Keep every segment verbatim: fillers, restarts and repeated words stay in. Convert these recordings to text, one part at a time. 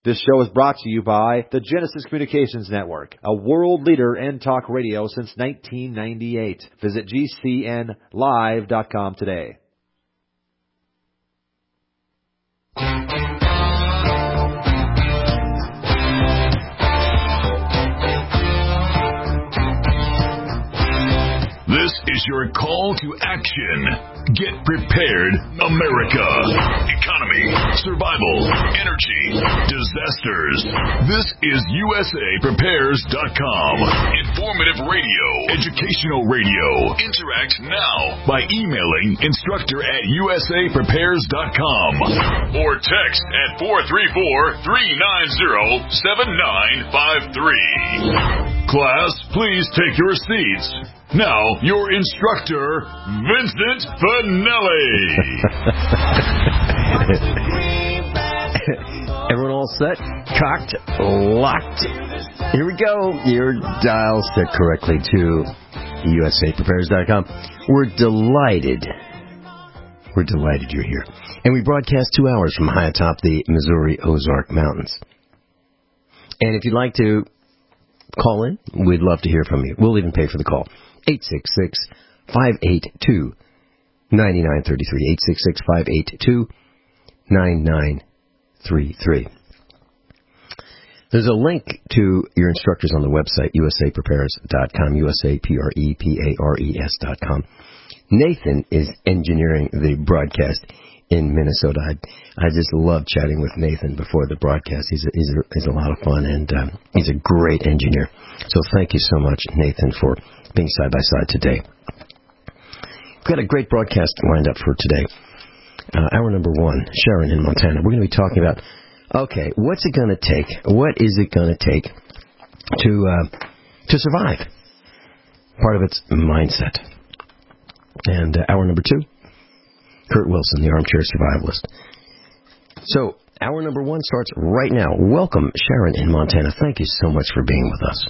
This show is brought to you by the Genesis Communications Network, a world leader in talk radio since nineteen ninety-eight. Visit G C N live dot com today. This is your call to action. Get prepared, America. Economy, survival, energy, disasters. This is U S A Prepares dot com. Informative radio, educational radio. Interact now by emailing instructor at U S A Prepares dot com or text at four three four, three nine zero, seven nine five three. Class, please take your seats. Now, your instructor, Vincent Finelli. Everyone all set? Cocked? Locked? Here we go. Your dial set correctly to U S A Prepares dot com. We're delighted. We're delighted you're here. And we broadcast two hours from high atop the Missouri Ozark Mountains. And if you'd like to call in, we'd love to hear from you. We'll even pay for the call. eight six six, five eight two, nine nine three three. eight six six, five eight two, nine nine three three. There's a link to your instructors on the website, U S A Prepares dot com, U S A P R E P A R E S dot com. Nathan is engineering the broadcast in Minnesota. I, I just love chatting with Nathan before the broadcast. He's a, he's a, he's a lot of fun, and um, he's a great engineer. So thank you so much, Nathan, for being side by side today. We've got a great broadcast lined up for today. Uh, hour number one, Sharon in Montana. We're going to be talking about, okay, what's it going to take? What is it going to take to uh, to survive? Part of it's mindset. And uh, hour number two, Kurt Wilson, the armchair survivalist. So, hour number one starts right now. Welcome, Sharon in Montana. Thank you so much for being with us.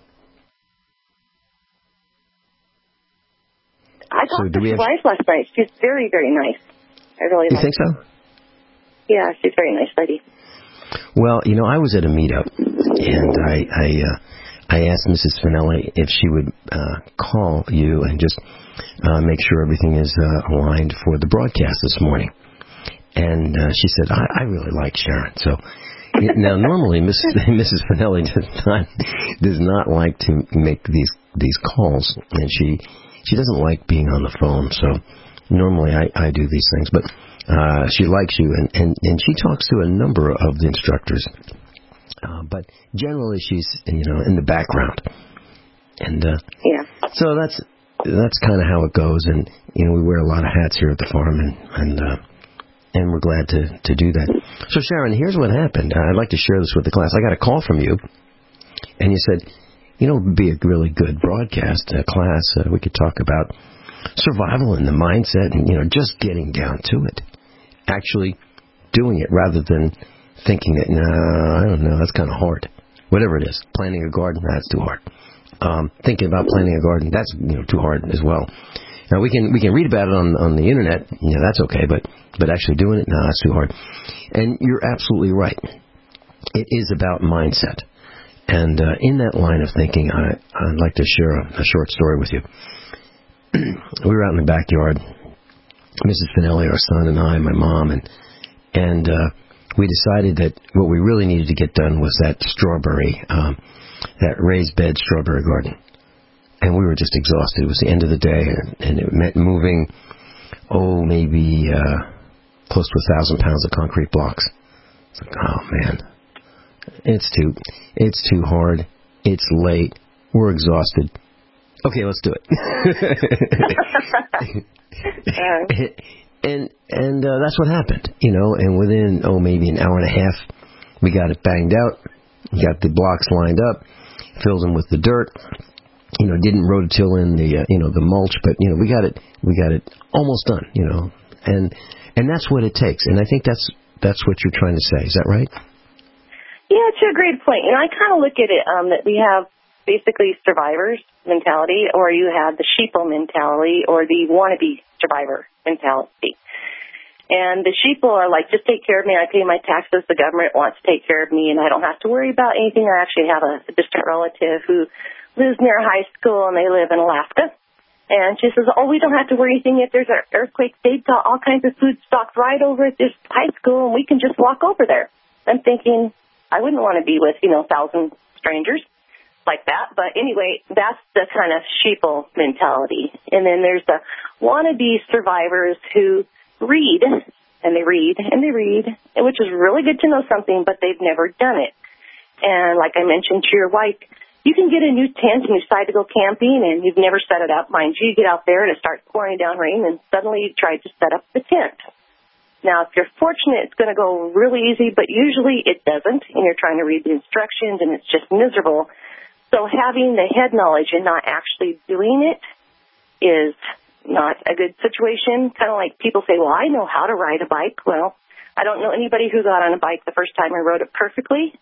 I talked so, to his have... wife last night. She's very, very nice. I really You like think her. so? Yeah, she's a very nice lady. Well, you know, I was at a meetup, and I I, uh, I asked Missus Finelli if she would uh, call you and just uh, make sure everything is uh, aligned for the broadcast this morning. And uh, she said, I, I really like Sharon. So now, normally, Missus Missus Finelli does not does not like to make these these calls, and she she doesn't like being on the phone. So normally, I, I do these things, but uh, she likes you, and, and, and she talks to a number of the instructors. Uh, but generally, she's you know in the background, and uh, yeah. So that's that's kind of how it goes. And you know, we wear a lot of hats here at the farm, and and. Uh, And we're glad to, to do that. So, Sharon, here's what happened. I'd like to share this with the class. I got a call from you, and you said, you know, it would be a really good broadcast uh, class. Uh, we could talk about survival and the mindset and, you know, just getting down to it. Actually doing it rather than thinking that, no, I don't know, that's kind of hard. Whatever it is. Planting a garden, that's too hard. Um, thinking about planting a garden, that's, you know, too hard as well. Now, we can we can read about it on on the Internet. You know, that's okay, but, but actually doing it, no, that's too hard. And you're absolutely right. It is about mindset. And uh, in that line of thinking, I, I'd like to share a, a short story with you. We were out in the backyard, Missus Finelli, our son, and I, my mom, and, and uh, we decided that what we really needed to get done was that strawberry, um, that raised bed strawberry garden. And we were just exhausted. It was the end of the day, and, and it meant moving, oh, maybe uh, close to a thousand pounds of concrete blocks. It's like, oh man, it's too, it's too hard. It's late. We're exhausted. Okay, let's do it. and and uh, that's what happened, you know. And within oh maybe an hour and a half, we got it banged out. Got the blocks lined up, filled them with the dirt. You know, didn't rototill in the uh, you know the mulch, but you know we got it we got it almost done. You know, and and that's what it takes. And I think that's that's what you're trying to say. Is that right? Yeah, it's a great point. You know, I kind of look at it um, that we have basically survivor's mentality, or you have the sheeple mentality, or the wannabe survivor mentality. And the sheeple are like, just take care of me. I pay my taxes. The government wants to take care of me, and I don't have to worry about anything. I actually have a, a distant relative who lives near a high school, and they live in Alaska. And she says, oh, we don't have to worry anything. If there's an earthquake, they've got all kinds of food stocked right over at this high school, and we can just walk over there. I'm thinking, I wouldn't want to be with, you know, thousand strangers like that. But anyway, that's the kind of sheeple mentality. And then there's the wannabe survivors who read, and they read, and they read, which is really good to know something, but they've never done it. And like I mentioned to your wife, you can get a new tent and you decide to go camping, and you've never set it up. Mind you, you get out there and it starts pouring down rain, and suddenly you try to set up the tent. Now, if you're fortunate, it's going to go really easy, but usually it doesn't, and you're trying to read the instructions, and it's just miserable. So having the head knowledge and not actually doing it is not a good situation. Kind of like people say, well, I know how to ride a bike. Well, I don't know anybody who got on a bike the first time and rode it perfectly,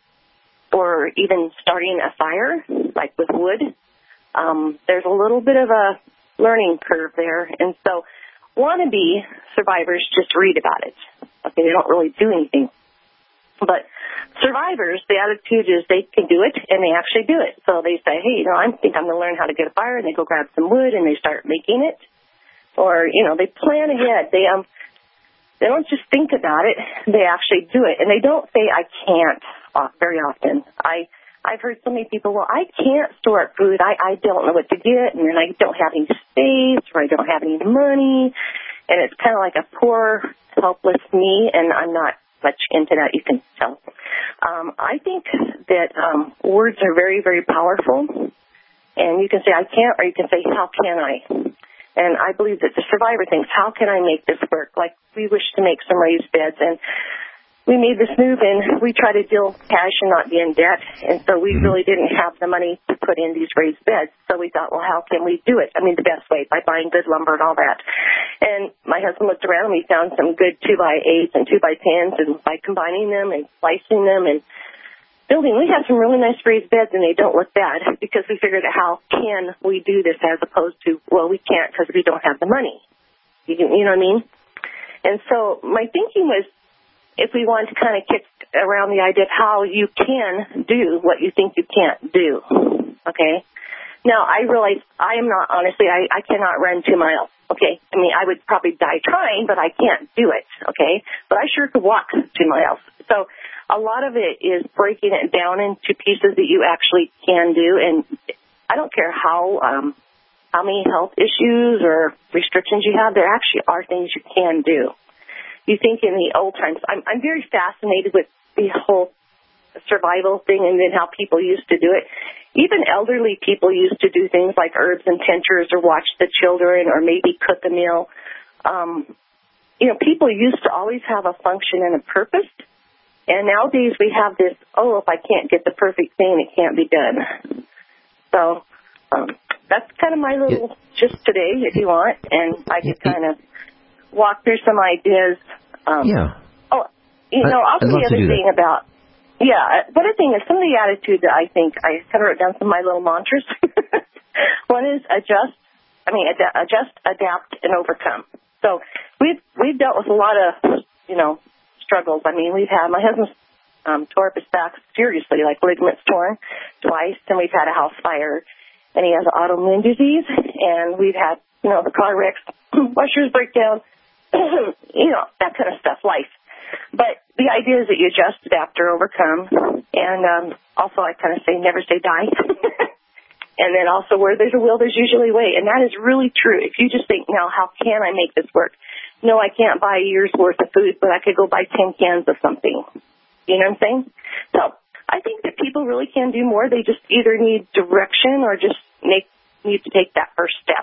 or even starting a fire, like with wood. Um, there's a little bit of a learning curve there. And so wannabe survivors just read about it. Okay, they don't really do anything. But survivors, the attitude is they can do it, and they actually do it. So they say, hey, you know, I think I'm going to learn how to get a fire, and they go grab some wood, and they start making it. Or, you know, they plan ahead. They um, they don't just think about it. They actually do it. And they don't say, I can't, uh, very often. I, I've heard so many people, well, I can't store up food. I, I don't know what to get, and then I don't have any space, or I don't have any money. And it's kind of like a poor, helpless me, and I'm not much into that, you can tell. Um, I think that um, words are very, very powerful. And you can say, I can't, or you can say, how can I? And I believe that the survivor thinks, how can I make this work? Like, we wish to make some raised beds, and we made this move, and we try to deal cash and not be in debt, and so we really didn't have the money to put in these raised beds. So we thought, well, how can we do it? I mean, the best way, by buying good lumber and all that. And my husband looked around, and we found some good two by eights and two by tens, and by combining them and slicing them and building, we have some really nice raised beds, and they don't look bad, because we figured out how can we do this, as opposed to, well, we can't because we don't have the money. You, can, you know what I mean? And so my thinking was, if we want to kind of kick around the idea of how you can do what you think you can't do, okay? Now, I realize I am not, honestly, I, I cannot run two miles, okay? I mean, I would probably die trying, but I can't do it, okay? But I sure could walk two miles. So a lot of it is breaking it down into pieces that you actually can do, and I don't care how um, how many health issues or restrictions you have, there actually are things you can do. You think in the old times, I'm, I'm very fascinated with the whole survival thing and then how people used to do it. Even elderly people used to do things like herbs and tinctures, or watch the children, or maybe cook a meal. Um, you know, people used to always have a function and a purpose. And nowadays we have this, oh, if I can't get the perfect thing, it can't be done. So um, that's kind of my little gist today, if you want. And I could kind of walk through some ideas. Um, yeah. Oh, you know, I'd also the other thing that. about, yeah, the other thing is some of the attitude that I think, I kind of wrote down some of my little mantras. One is adjust, I mean, ad- adjust, adapt, and overcome. So we've, we've dealt with a lot of, you know, struggles. I mean, we've had, my husband's um, tore up his back seriously, like ligaments torn twice, and we've had a house fire, and he has autoimmune disease, and we've had, you know, the car wrecks, washers break down, you know, that kind of stuff, life. But the idea is that you adjust, adapt, or overcome. And um, also I kind of say never say die. And then also where there's a will, there's usually a way. And that is really true. If you just think, now, how can I make this work? No, I can't buy a year's worth of food, but I could go buy ten cans of something. You know what I'm saying? So I think that people really can do more. They just either need direction or just make, need to take that first step.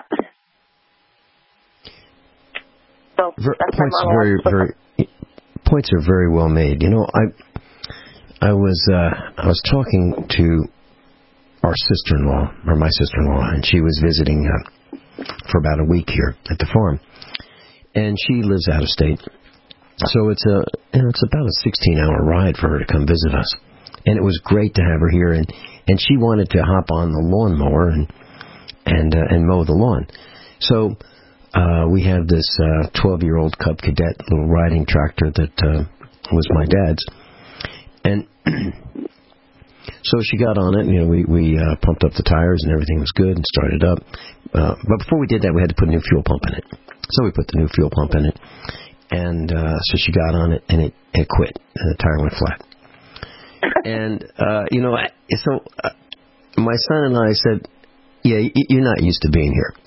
So that's points my very, very points are very well made. You know, I I was uh, I was talking to our sister-in-law, or my sister-in-law, and she was visiting uh, for about a week here at the farm, and she lives out of state, so it's a you know, it's about a sixteen-hour ride for her to come visit us, and it was great to have her here, and and she wanted to hop on the lawnmower and and uh, and mow the lawn, so. uh, we have this uh, twelve-year-old Cub Cadet little riding tractor that uh, was my dad's. And so she got on it, and, you know, we, we uh, pumped up the tires, and everything was good, and started up. Uh, but before we did that, we had to put a new fuel pump in it. So we put the new fuel pump in it, and uh, so she got on it, and it, it quit, and the tire went flat. And, uh, you know, so uh, my son and I said, yeah, you're not used to being here.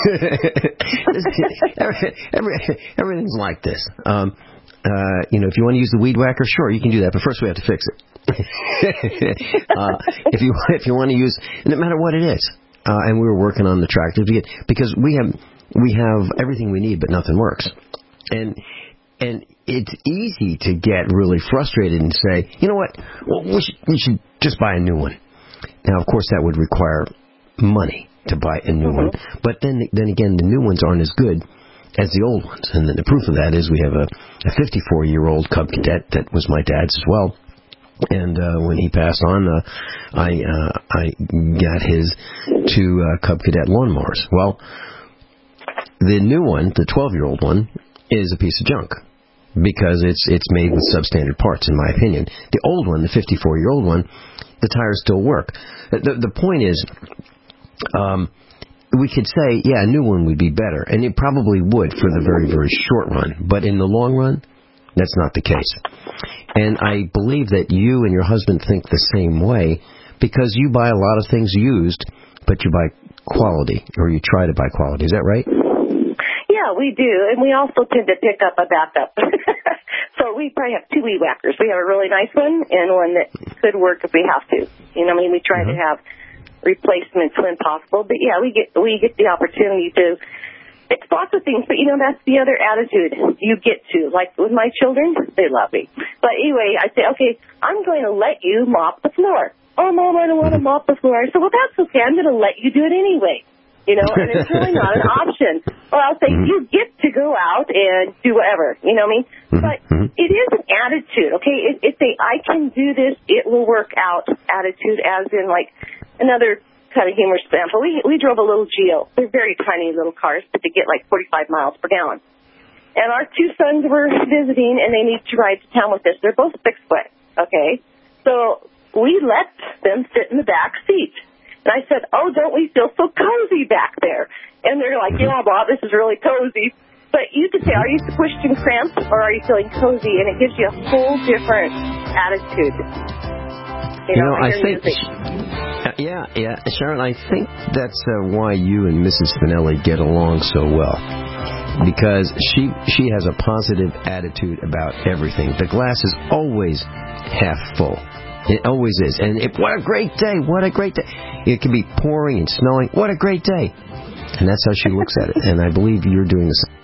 every, every, everything's like this. Um, uh, you know, if you want to use the weed whacker, sure, you can do that, but first we have to fix it. uh, if you if you want to use, no matter what it is, uh, and we were working on the tractor to get, because we have we have everything we need, but nothing works, and and it's easy to get really frustrated and say, you know what, well, we should we should just buy a new one. Now, of course, that would require money to buy a new mm-hmm. one, but then then again, the new ones aren't as good as the old ones, and then the proof of that is we have a a fifty-four-year-old Cub Cadet that was my dad's as well. And uh, when he passed on, uh, I uh, I got his two uh, Cub Cadet lawnmowers. Well, the new one, the twelve-year-old one, is a piece of junk because it's it's made with substandard parts, in my opinion. The old one, the fifty-four-year-old one, the tires still work. The, the point is, um, we could say, yeah, a new one would be better, and it probably would for the very, very short run. But in the long run, that's not the case. And I believe that you and your husband think the same way because you buy a lot of things used, but you buy quality, or you try to buy quality. Is that right? Yeah, we do. And we also tend to pick up a backup. So we probably have two weed whackers. We have a really nice one and one that could work if we have to. You know, I mean, we try mm-hmm. to have replacements when possible. But, yeah, we get we get the opportunity to It's lots of things, but, you know, that's the other attitude you get to. Like with my children, they love me. But anyway, I say, okay, I'm going to let you mop the floor. Oh, Mom, I don't want to mop the floor. I said, well, that's okay. I'm going to let you do it anyway. You know, and it's really not an option. Or I'll say, you get to go out and do whatever. You know what I mean? But it is an attitude, okay? It, it's a I can do this, it will work out attitude, as in, like, another kind of humorous example. We we drove a little Geo. They're very tiny little cars, but they get like forty-five miles per gallon. And our two sons were visiting, and they need to ride to town with us. They're both six foot, okay? So we let them sit in the back seat. And I said, oh, don't we feel so cozy back there? And they're like, yeah, Bob, this is really cozy. But you could say, are you squished and cramped, or are you feeling cozy? And it gives you a whole different attitude. You, you know, know, I think... Uh, yeah, yeah, Sharon, I think that's uh, why you and Missus Finelli get along so well. Because she she has a positive attitude about everything. The glass is always half full. It always is. And it, what a great day, what a great day. It can be pouring and snowing. What a great day. And that's how she looks at it. And I believe you're doing the same.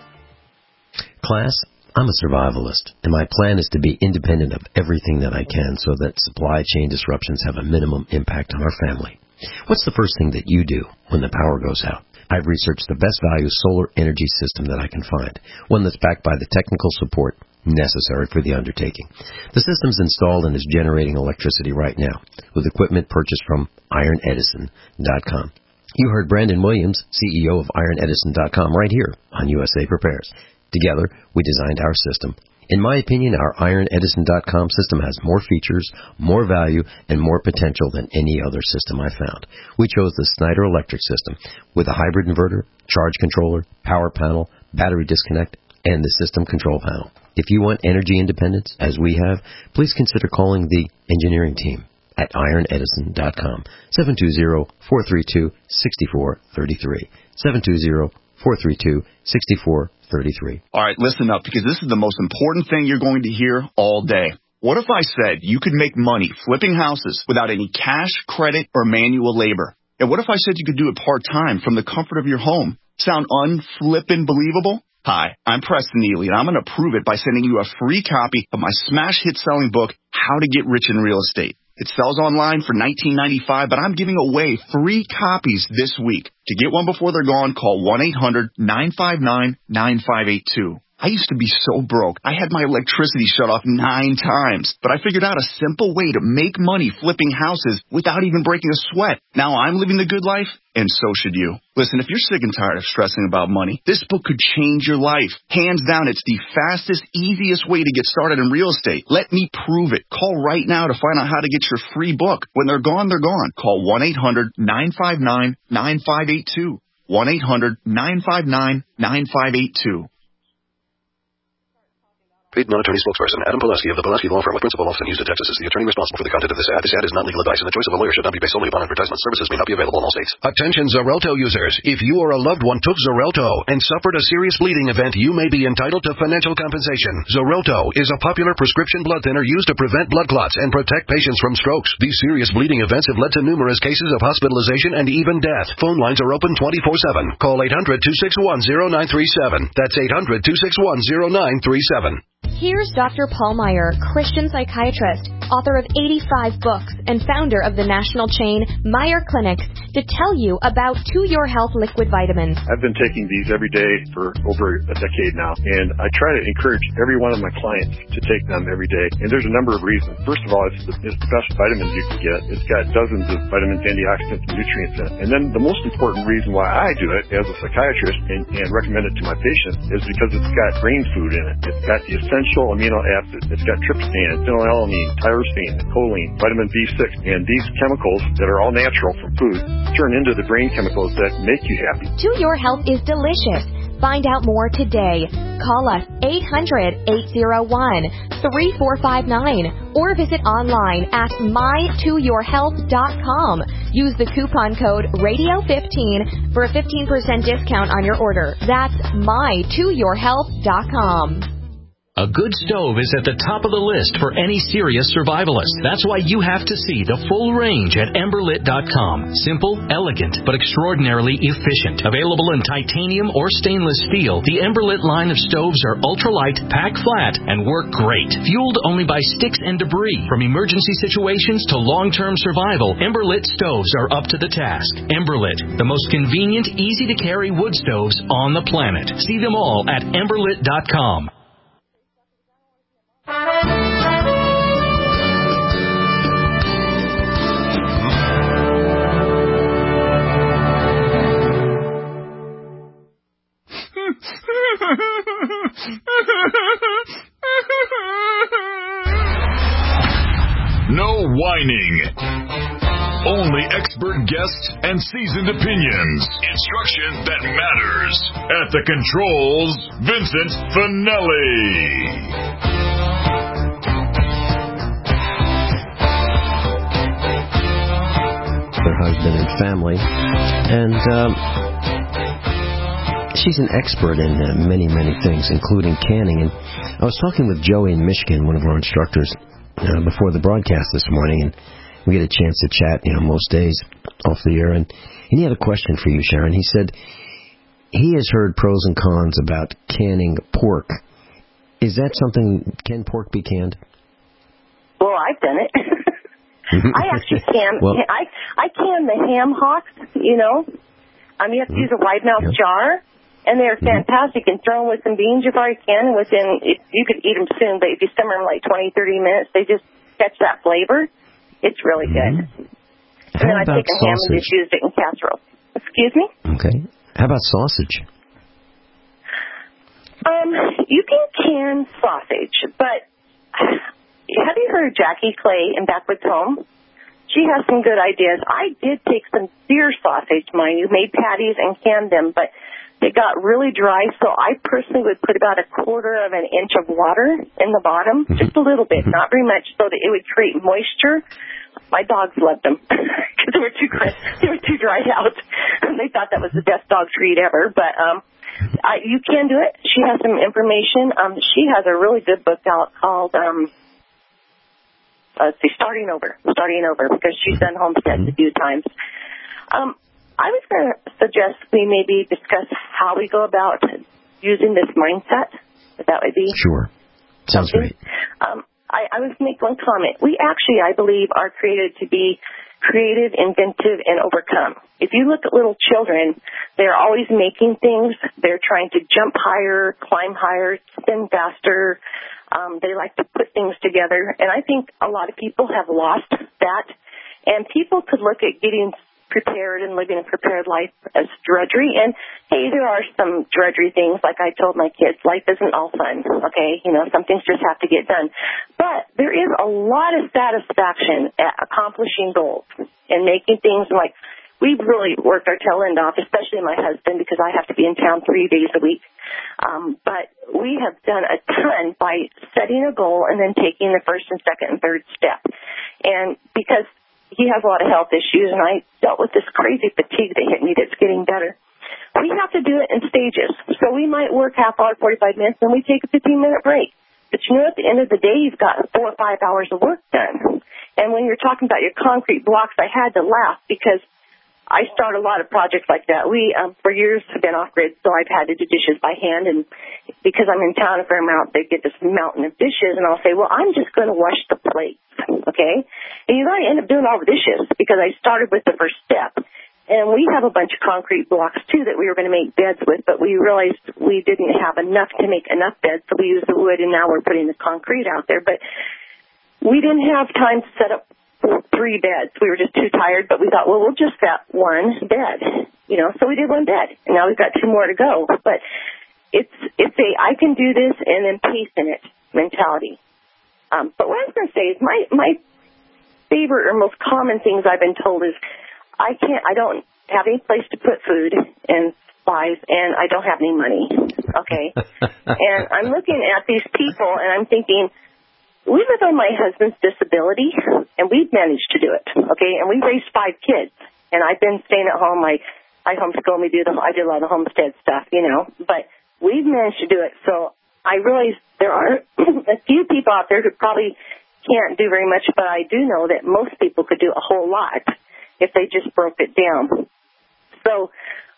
Class, I'm a survivalist, and my plan is to be independent of everything that I can so that supply chain disruptions have a minimum impact on our family. What's the first thing that you do when the power goes out? I've researched the best value solar energy system that I can find, one that's backed by the technical support necessary for the undertaking. The system's installed and is generating electricity right now with equipment purchased from iron edison dot com. You heard Brandon Williams, C E O of iron edison dot com, right here on U S A Prepares. Together, we designed our system. In my opinion, our iron edison dot com system has more features, more value, and more potential than any other system I found. We chose the Snyder Electric system with a hybrid inverter, charge controller, power panel, battery disconnect, and the system control panel. If you want energy independence, as we have, please consider calling the engineering team at iron edison dot com, seven two zero, four three two, six four three three, seven two zero, four three two, six four three three. All right, listen up, because this is the most important thing you're going to hear all day. What if I said you could make money flipping houses without any cash, credit, or manual labor? And what if I said you could do it part-time from the comfort of your home? Sound unflippin' believable? Hi, I'm Preston Neely, and I'm going to prove it by sending you a free copy of my smash hit selling book, How to Get Rich in Real Estate. It sells online for nineteen ninety-five dollars, but I'm giving away free copies this week. To get one before they're gone, call one eight hundred, nine five nine, nine five eight two. I used to be so broke. I had my electricity shut off nine times, but I figured out a simple way to make money flipping houses without even breaking a sweat. Now I'm living the good life, and so should you. Listen, if you're sick and tired of stressing about money, this book could change your life. Hands down, it's the fastest, easiest way to get started in real estate. Let me prove it. Call right now to find out how to get your free book. When they're gone, they're gone. Call one eight hundred nine five nine nine five eight two. one eight hundred nine five nine nine five eight two. Paid non-attorney spokesperson Adam Pulaski of the Pulaski Law Firm with principal office in Houston, Texas is the attorney responsible for the content of this ad. This ad is not legal advice, and the choice of a lawyer should not be based solely upon advertisement. Services may not be available in all states. Attention Xarelto users. If you or a loved one took Xarelto and suffered a serious bleeding event, you may be entitled to financial compensation. Xarelto is a popular prescription blood thinner used to prevent blood clots and protect patients from strokes. These serious bleeding events have led to numerous cases of hospitalization and even death. Phone lines are open twenty-four seven. Call eight hundred two six one zero nine three seven. That's eight hundred two six one zero nine three seven. Here's Doctor Paul Meyer, Christian psychiatrist, author of eighty-five books, and founder of the national chain Meyer Clinics, to tell you about To Your Health liquid vitamins. I've been taking these every day for over a decade now, and I try to encourage every one of my clients to take them every day. And there's a number of reasons. First of all, it's the, it's the best vitamins you can get. It's got dozens of vitamins, antioxidants, and nutrients in it. And then the most important reason why I do it as a psychiatrist and, and recommend it to my patients is because it's got brain food in it. It's got the essential amino acids. It's got tryptophan, phenylalanine, tyrosine, choline, vitamin B six, and these chemicals that are all natural from food turn into the brain chemicals that make you happy. To Your Health is delicious. Find out more today. Call us eight hundred eight oh one three four five nine or visit online at my to your health dot com. Use the coupon code radio fifteen for a fifteen percent discount on your order. That's my to your health dot com. A good stove is at the top of the list for any serious survivalist. That's why you have to see the full range at emberlit dot com. Simple, elegant, but extraordinarily efficient. Available in titanium or stainless steel, the Emberlit line of stoves are ultralight, pack flat, and work great. Fueled only by sticks and debris. From emergency situations to long-term survival, Emberlit stoves are up to the task. Emberlit, the most convenient, easy-to-carry wood stoves on the planet. See them all at emberlit dot com. No whining. Only expert guests and seasoned opinions. Instruction that matters. At the controls, Vincent Finelli. Her husband and family, and um, she's an expert in uh, many, many things, including canning. And I was talking with Joey in Michigan, one of our instructors, uh, before the broadcast this morning, and we get a chance to chat, you know, most days off the air. And, and he had a question for you, Sharon. He said he has heard pros and cons about canning pork. Is that something? Can pork be canned? Well, I've done it. I actually can. Well, I I can the ham hocks, you know. Um, you have to use a wide mouth yeah. jar, and they're fantastic. You can throw them with some beans if I can. Within it, you could eat them soon, but if you simmer them like twenty, thirty minutes, they just catch that flavor. It's really good. Mm-hmm. And How then I take a sausage? ham and just use it in casserole. Excuse me? Okay. How about sausage? Um, you can can sausage, but have you heard of Jackie Clay in Backwoods Home? She has some good ideas. I did take some deer sausage, mind you, made patties and canned them, but they got really dry, so I personally would put about a quarter of an inch of water in the bottom, mm-hmm. just a little bit, mm-hmm. not very much, so that it would create moisture. My dogs loved them because they were too they were too dried out, and they thought that was the best dog treat ever. But um, I, you can do it. She has some information. Um, she has a really good book out called. Um, Let's see, starting over, starting over, because she's done homesteads a few times. Um, I was going to suggest we maybe discuss how we go about using this mindset. If that would be sure. Sounds something. great. Um, I, I was going to make one comment. We actually, I believe, are created to be creative, inventive, and overcome. If you look at little children, they're always making things. They're trying to jump higher, climb higher, spin faster. Um, they like to put things together. And I think a lot of people have lost that. And people could look at getting prepared and living a prepared life as drudgery. And, hey, there are some drudgery things. Like I told my kids, life isn't all fun, okay? You know, some things just have to get done. But there is a lot of satisfaction at accomplishing goals and making things like we've really worked our tail end off, especially my husband, because I have to be in town three days a week. Um, but we have done a ton by setting a goal and then taking the first and second and third step. And because he has a lot of health issues, and I dealt with this crazy fatigue that hit me that's getting better. We have to do it in stages. So we might work half hour, forty-five minutes, and we take a fifteen-minute break. But, you know, at the end of the day, you've got four or five hours of work done. And when you're talking about your concrete blocks, I had to laugh because I start a lot of projects like that. We, um, for years, have been off-grid, so I've had to do dishes by hand. And because I'm in town a fair amount, they get this mountain of dishes, and I'll say, well, I'm just going to wash the plates, okay? And you got to end up doing all the dishes because I started with the first step. And we have a bunch of concrete blocks, too, that we were going to make beds with, but we realized we didn't have enough to make enough beds, so we used the wood, and now we're putting the concrete out there. But we didn't have time to set up three beds. We were just too tired, but we thought, well, we'll just set one bed, you know, so we did one bed, and now we've got two more to go. But it's it's a I can do this and then pace in it mentality. Um, but what I was going to say is my, my favorite or most common things I've been told is I can't, I don't have any place to put food and supplies, and I don't have any money, okay? And I'm looking at these people, and I'm thinking, we live on my husband's disability, and we've managed to do it, okay? And we raised five kids, and I've been staying at home. I, I homeschool, we do the, I do a lot of homestead stuff, you know, but we've managed to do it. So I realize there are a few people out there who probably can't do very much, but I do know that most people could do a whole lot if they just broke it down. So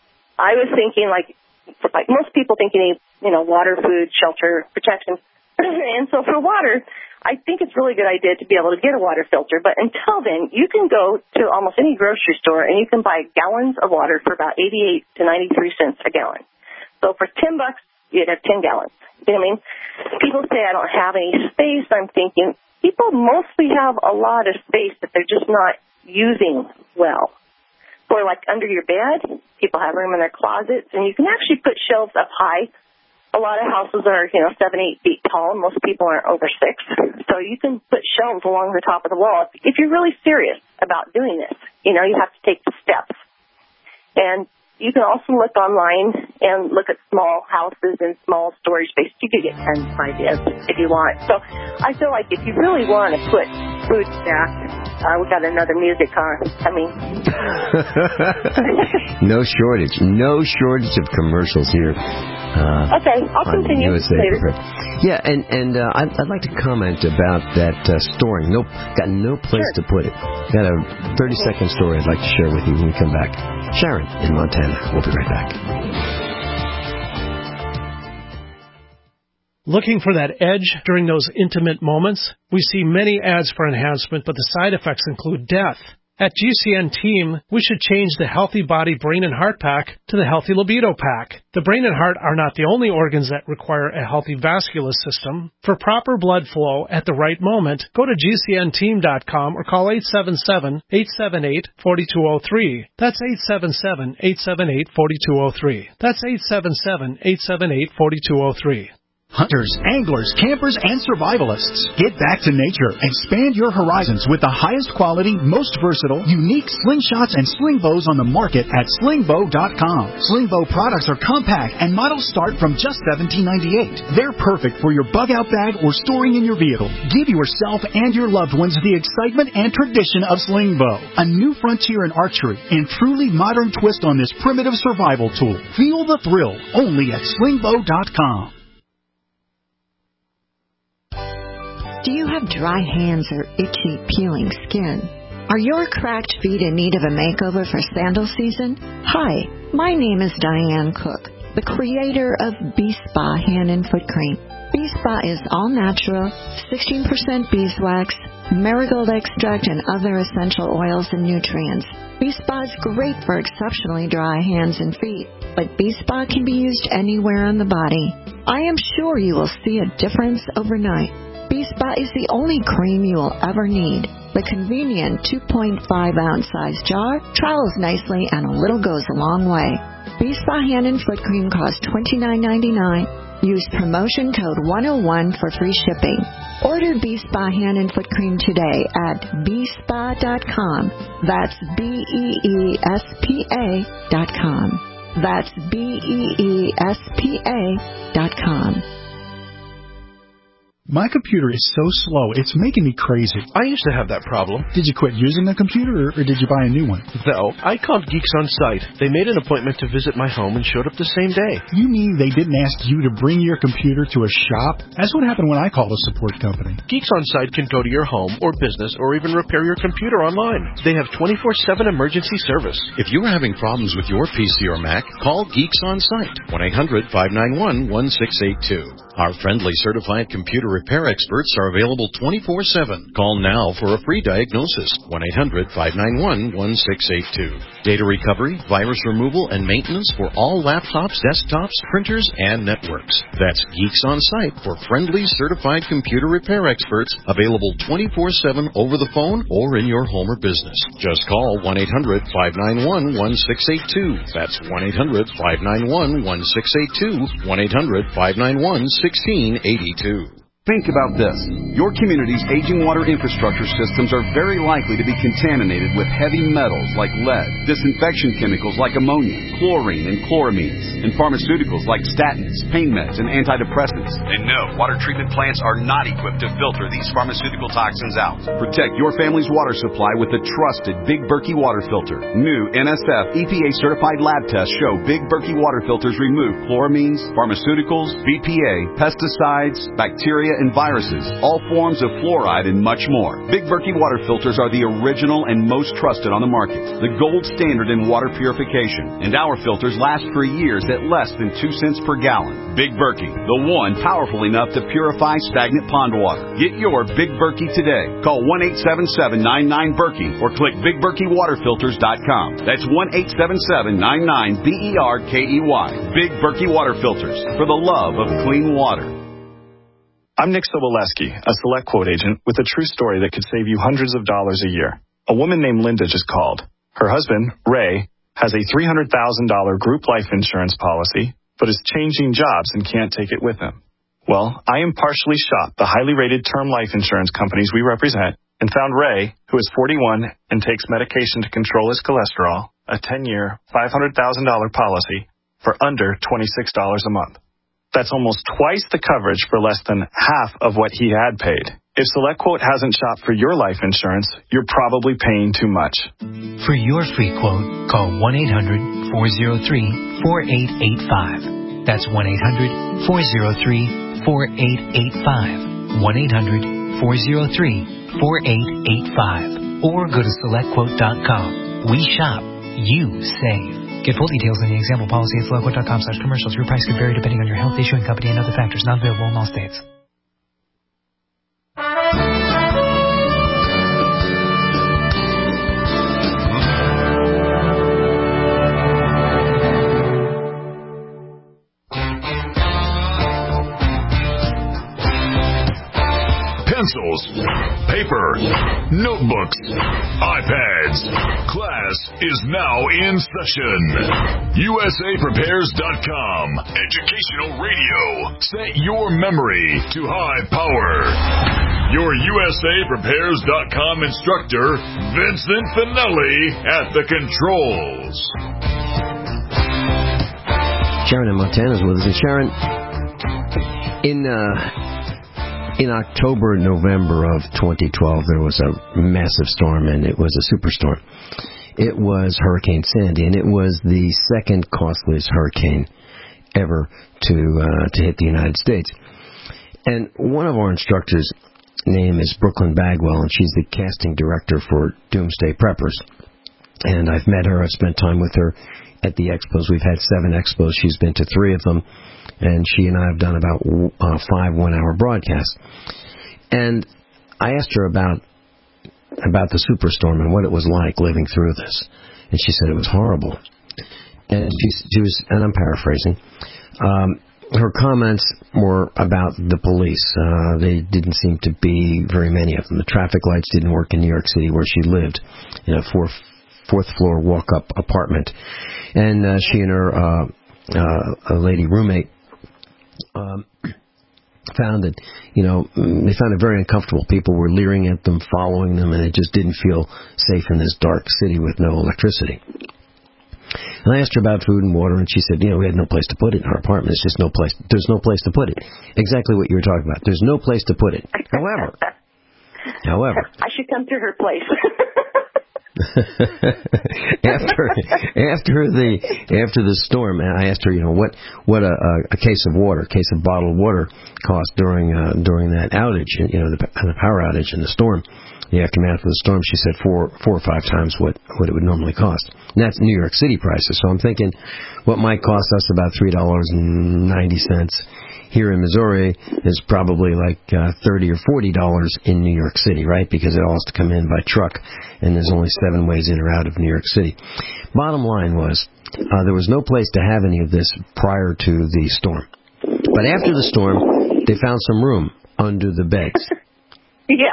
I was thinking, like, like most people think you need, you know, water, food, shelter, protection. And so for water, I think it's a really good idea to be able to get a water filter. But until then, you can go to almost any grocery store and you can buy gallons of water for about eighty-eight to ninety-three cents a gallon. So for ten bucks, you'd have ten gallons. You know what I mean? People say I don't have any space. I'm thinking people mostly have a lot of space that they're just not using well. Or like under your bed, people have room in their closets, and you can actually put shelves up high. A lot of houses are, you know, seven, eight feet tall, and most people aren't over six. So you can put shelves along the top of the wall. If you're really serious about doing this, you know, you have to take the steps. And you can also look online and look at small houses and small storage space. You could get tons of ideas if you want. So I feel like if you really want to put food back, uh, we got another music car coming. No shortage. No shortage of commercials here. Uh, okay, I'll continue U S A later. Yeah, and, and uh, I'd, I'd like to comment about that uh, storing. Nope, got no place Sure. to put it. Got a thirty-second story I'd like to share with you when we come back. Sharon in Montana. We'll be right back. Looking for that edge during those intimate moments? We see many ads for enhancement, but the side effects include death. At G C N Team, we should change the Healthy Body Brain and Heart Pack to the Healthy Libido Pack. The brain and heart are not the only organs that require a healthy vascular system. For proper blood flow at the right moment, go to G C N team dot com or call eight seven seven, eight seven eight, four two zero three. That's eight seven seven, eight seven eight, four two zero three. That's eight seven seven, eight seven eight, four two zero three. Hunters, anglers, campers, and survivalists. Get back to nature. Expand your horizons with the highest quality, most versatile, unique slingshots and sling bows on the market at sling bow dot com. Sling bow products are compact and models start from just seventeen ninety-eight. They're perfect for your bug-out bag or storing in your vehicle. Give yourself and your loved ones the excitement and tradition of sling bow, a new frontier in archery and truly modern twist on this primitive survival tool. Feel the thrill only at sling bow dot com. Do you have dry hands or itchy, peeling skin? Are your cracked feet in need of a makeover for sandal season? Hi, my name is Diane Cook, the creator of B-Spa Hand and Foot Cream. B-Spa is all natural, sixteen percent beeswax, marigold extract, and other essential oils and nutrients. B-Spa is great for exceptionally dry hands and feet, but B-Spa can be used anywhere on the body. I am sure you will see a difference overnight. B-Spa is the only cream you will ever need. The convenient two point five ounce size jar travels nicely, and a little goes a long way. B-Spa hand and foot cream costs twenty-nine ninety-nine. Use promotion code one oh one for free shipping. Order B-Spa hand and foot cream today at b spa dot com. That's B E E S P A dot com. That's B E E S P A dot com. My computer is so slow, it's making me crazy. I used to have that problem. Did you quit using the computer, or, or did you buy a new one? No, I called Geeks On Site. They made an appointment to visit my home and showed up the same day. You mean they didn't ask you to bring your computer to a shop? That's what happened when I called a support company. Geeks On Site can go to your home or business or even repair your computer online. They have twenty-four seven emergency service. If you are having problems with your P C or Mac, call Geeks On Site, one eight hundred five nine one one six eight two. Our friendly certified computer repair experts are available twenty-four seven. Call now for a free diagnosis, one eight hundred five nine one one six eight two. Data recovery, virus removal, and maintenance for all laptops, desktops, printers, and networks. That's Geeks On Site for friendly certified computer repair experts, available twenty-four seven over the phone or in your home or business. Just call one eight hundred five nine one one six eight two. That's one eight hundred five nine one one six eight two, one eight hundred five nine one one six eight two. Think about this. Your community's aging water infrastructure systems are very likely to be contaminated with heavy metals like lead, disinfection chemicals like ammonia, chlorine and chloramines, and pharmaceuticals like statins, pain meds, and antidepressants. And no, water treatment plants are not equipped to filter these pharmaceutical toxins out. Protect your family's water supply with the trusted Big Berkey water filter. New N S F E P A-certified lab tests show Big Berkey water filters remove chloramines, pharmaceuticals, B P A, pesticides, bacteria, and viruses, all forms of fluoride, and much more. Big Berkey water filters are the original and most trusted on the market, the gold standard in water purification, and our filters last for years at less than two cents per gallon. Big Berkey, the one powerful enough to purify stagnant pond water. Get your Big Berkey today. Call one eight seven seven nine nine Berkey or click big berkey water filters dot com. That's one eight seven seven nine nine B E R K E Y. Big Berkey water filters, for the love of clean water. I'm Nick Soboleski, a Select Quote agent with a true story that could save you hundreds of dollars a year. A woman named Linda just called. Her husband, Ray, has a three hundred thousand dollars group life insurance policy, but is changing jobs and can't take it with him. Well, I impartially shopped the highly rated term life insurance companies we represent and found Ray, who is forty-one and takes medication to control his cholesterol, a ten-year, five hundred thousand dollars policy for under twenty-six dollars a month. That's almost twice the coverage for less than half of what he had paid. If SelectQuote hasn't shopped for your life insurance, you're probably paying too much. For your free quote, call one eight hundred four oh three four eight eight five. That's one eight hundred four oh three four eight eight five. one eight hundred four oh three four eight eight five. Or go to select quote dot com. We shop, you save. Get full details in the example policy at select quote dot com slash commercials. Your price could vary depending on your health, issuing company, and other factors. Not available in all states. Pencils, paper, notebooks, iPads. Class is now in session. U S A Prepares dot com. Educational radio. Set your memory to high power. Your U S A Prepares dot com instructor, Vincent Finelli, at the controls. Sharon in Montana is with us. And Sharon, in... Uh, In October, November of twenty twelve, there was a massive storm, and it was a superstorm. It was Hurricane Sandy, and it was the second costliest hurricane ever to uh, to hit the United States. And one of our instructors' name is Brooklyn Bagwell, and she's the casting director for Doomsday Preppers. And I've met her. I've spent time with her at the expos. We've had seven expos. She's been to three of them. And she and I have done about uh, five one-hour broadcasts. And I asked her about about the superstorm and what it was like living through this. And she said it was horrible. And she, she was, and I'm paraphrasing, um, her comments were about the police. Uh, they didn't seem to be very many of them. The traffic lights didn't work in New York City where she lived, in a fourth, fourth floor walk-up apartment. And uh, she and her uh, uh, a lady roommate um, found that, you know, they found it very uncomfortable. People were leering at them, following them, and it just didn't feel safe in this dark city with no electricity. And I asked her about food and water, and she said, you know, we had no place to put it in our apartment. It's just no place. There's no place to put it. Exactly what you were talking about. There's no place to put it. However, however. I should come to her place. after after the after the storm, I asked her, you know, what what a, a case of water, a case of bottled water cost during uh, during that outage, you know, the, the power outage and the storm. The aftermath of the storm, she said four four or five times what, what it would normally cost. And that's New York City prices. So I'm thinking what might cost us about three dollars and ninety cents here in Missouri is probably like uh, thirty or forty dollars in New York City, right? Because it all has to come in by truck, and there's only seven ways in or out of New York City. Bottom line was uh, there was no place to have any of this prior to the storm. But after the storm, they found some room under the beds. Yeah.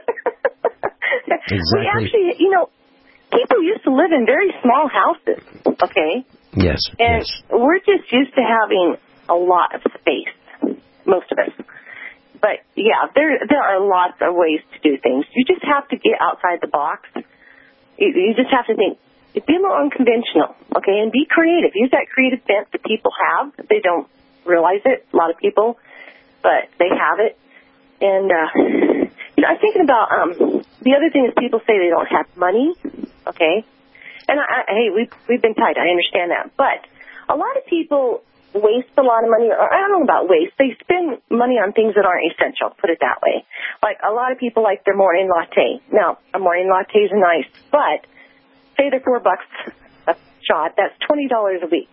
Exactly. We actually, you know, people used to live in very small houses, okay? Yes. And yes. we're just used to having a lot of space, most of us. But, yeah, there there are lots of ways to do things. You just have to get outside the box. You, you just have to think, be a little unconventional, okay, and be creative. Use that creative bent that people have. They don't realize it, a lot of people, but they have it. And, uh, you know, I'm thinking about um, the other thing is people say they don't have money, okay? And, I, I, hey, we've, we've been tight. I understand that. But a lot of people waste a lot of money, or I don't know about waste. They spend money on things that aren't essential, put it that way. Like a lot of people like their morning latte. Now, a morning latte is nice, but say they're four bucks a shot, that's twenty dollars a week.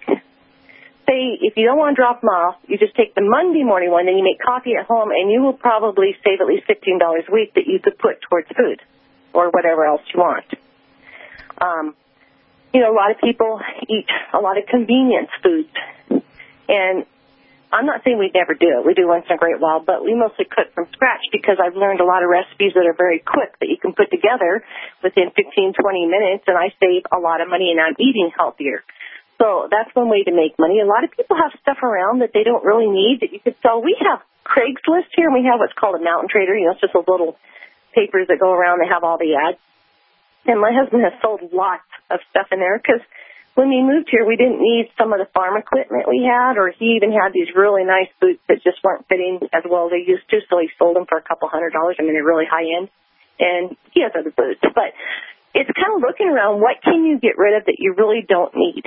Say if you don't want to drop them off, you just take the Monday morning one, then you make coffee at home, and you will probably save at least fifteen dollars a week that you could put towards food or whatever else you want. Um, you know, a lot of people eat a lot of convenience foods. And I'm not saying we'd never do it. We do once in a great while, but we mostly cook from scratch because I've learned a lot of recipes that are very quick that you can put together within fifteen, twenty minutes, and I save a lot of money and I'm eating healthier. So that's one way to make money. A lot of people have stuff around that they don't really need that you could sell. We have Craigslist here, and we have what's called a mountain trader. You know, it's just those little papers that go around. They have all the ads. And my husband has sold lots of stuff in there because when we moved here, we didn't need some of the farm equipment we had, or he even had these really nice boots that just weren't fitting as well as they used to, so he sold them for a couple hundred dollars. I mean, they're really high-end, and he has other boots. But it's kind of looking around, what can you get rid of that you really don't need?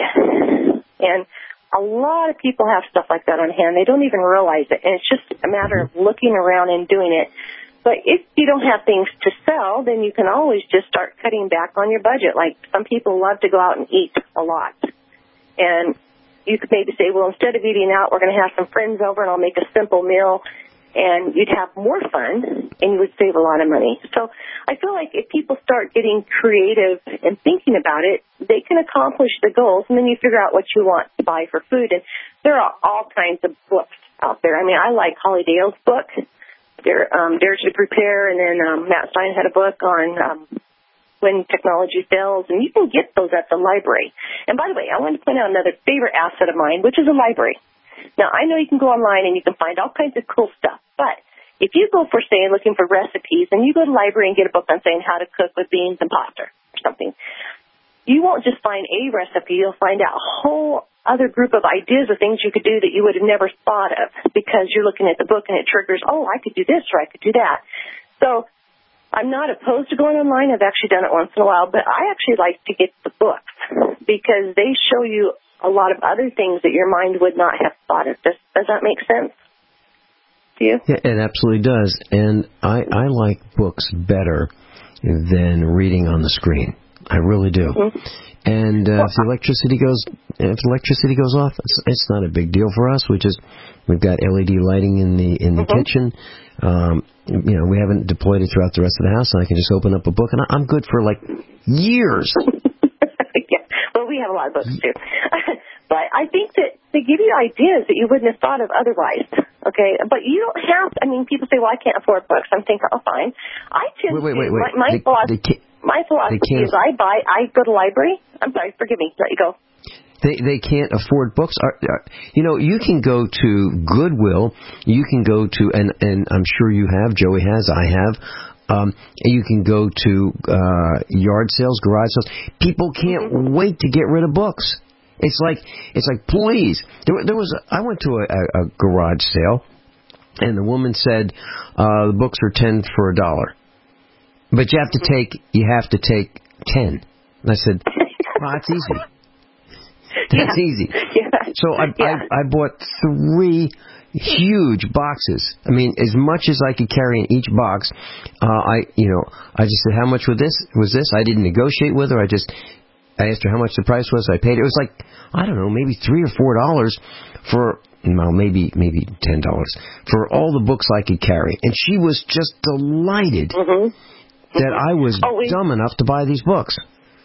And a lot of people have stuff like that on hand. They don't even realize it, and it's just a matter of looking around and doing it. But if you don't have things to sell, then you can always just start cutting back on your budget. Like some people love to go out and eat a lot. And you could maybe say, well, instead of eating out, we're going to have some friends over and I'll make a simple meal. And you'd have more fun and you would save a lot of money. So I feel like if people start getting creative and thinking about it, they can accomplish the goals. And then you figure out what you want to buy for food. And there are all kinds of books out there. I mean, I like Holly Dale's book. Dare, um, Dare to Prepare, and then um, Matt Stein had a book on um, When Technology Fails, and you can get those at the library. And by the way, I want to point out another favorite asset of mine, which is a library. Now, I know you can go online and you can find all kinds of cool stuff, but if you go for, say, looking for recipes, and you go to the library and get a book on saying how to cook with beans and pasta or something, you won't just find a recipe, you'll find out a whole other group of ideas or things you could do that you would have never thought of because you're looking at the book and it triggers, oh, I could do this or I could do that. So I'm not opposed to going online. I've actually done it once in a while, but I actually like to get the books because they show you a lot of other things that your mind would not have thought of. Does, does that make sense to you? Yeah, it absolutely does. And I, I like books better than reading on the screen. I really do. Mm-hmm. And uh, if the electricity goes, if the electricity goes off, it's, it's not a big deal for us. We just we've got L E D lighting in the in the mm-hmm. kitchen. Um, you know, we haven't deployed it throughout the rest of the house, and I can just open up a book, and I, I'm good for like years. Yeah. Well, we have a lot of books too, but I think that they give you ideas that you wouldn't have thought of otherwise. Okay, but you don't have. I mean, people say, "Well, I can't afford books." I'm thinking, "Oh, fine." I tend wait, wait, wait, to. wait. My, my they, philosophy. they My philosophy is I buy, I go to library. I'm sorry, forgive me. Let you go. They they can't afford books. Are, are, you know, you can go to Goodwill. You can go to, and, and I'm sure you have, Joey has, I have. Um, you can go to uh, yard sales, garage sales. People can't mm-hmm. wait to get rid of books. It's like, it's like, please. There, there was, a, I went to a, a, a garage sale, and the woman said, uh, the books are ten for a dollar. But you have to take, you have to take ten. And I said, well, that's easy. That's yeah. easy. Yeah. So I, yeah. I, I bought three huge boxes. I mean, as much as I could carry in each box. Uh, I, you know, I just said, how much was this? Was this? I didn't negotiate with her. I just, I asked her how much the price was. I paid it. It was like, I don't know, maybe three or four dollars for, well, maybe, maybe ten dollars for all the books I could carry. And she was just delighted. Mm-hmm. That I was oh, we, dumb enough to buy these books.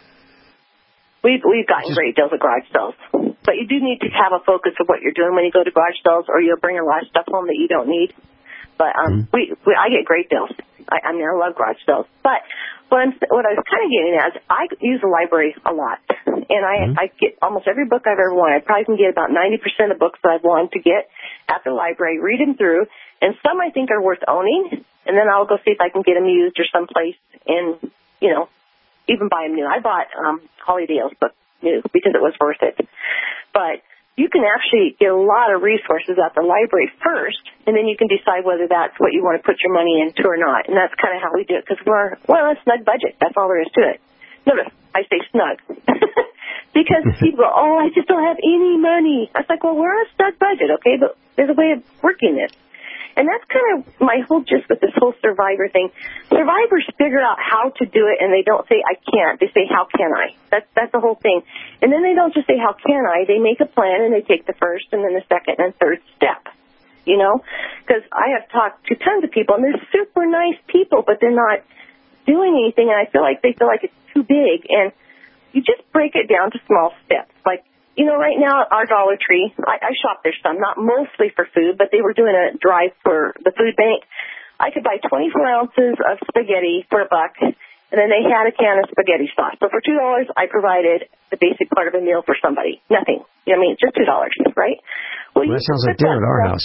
We've, we've gotten Just, great deals at garage sales. But you do need to have a focus of what you're doing when you go to garage sales, or you'll bring a lot of stuff home that you don't need. But um, mm-hmm. we, we I get great deals. I, I mean, I love garage sales. But what, I'm, what I was kind of getting at is I use the library a lot. And I, mm-hmm. I get almost every book I've ever wanted. I probably can get about ninety percent of books that I've wanted to get at the library, read them through. And some I think are worth owning. And then I'll go see if I can get them used or someplace and, you know, even buy them new. I bought um, Holly Dale's book new because it was worth it. But you can actually get a lot of resources at the library first, and then you can decide whether that's what you want to put your money into or not. And that's kind of how we do it because we're, well, a snug budget. That's all there is to it. Notice, I say snug. Because people go, oh, I just don't have any money. I was like, well, we're on a snug budget, okay? But there's a way of working it. And that's kind of my whole gist with this whole survivor thing. Survivors figure out how to do it, and they don't say, I can't. They say, how can I? That's that's the whole thing. And then they don't just say, how can I? They make a plan, and they take the first and then the second and third step, you know? Because I have talked to tons of people, and they're super nice people, but they're not doing anything, and I feel like they feel like it's too big. And you just break it down to small steps, like, you know, right now, our Dollar Tree, I, I shop there some, not mostly for food, but they were doing a drive for the food bank. I could buy twenty-four ounces of spaghetti for a buck, and then they had a can of spaghetti sauce. So for two dollars, I provided the basic part of a meal for somebody. Nothing. You know what I mean? It's just two dollars, right? Well, well that sounds like dinner at our house.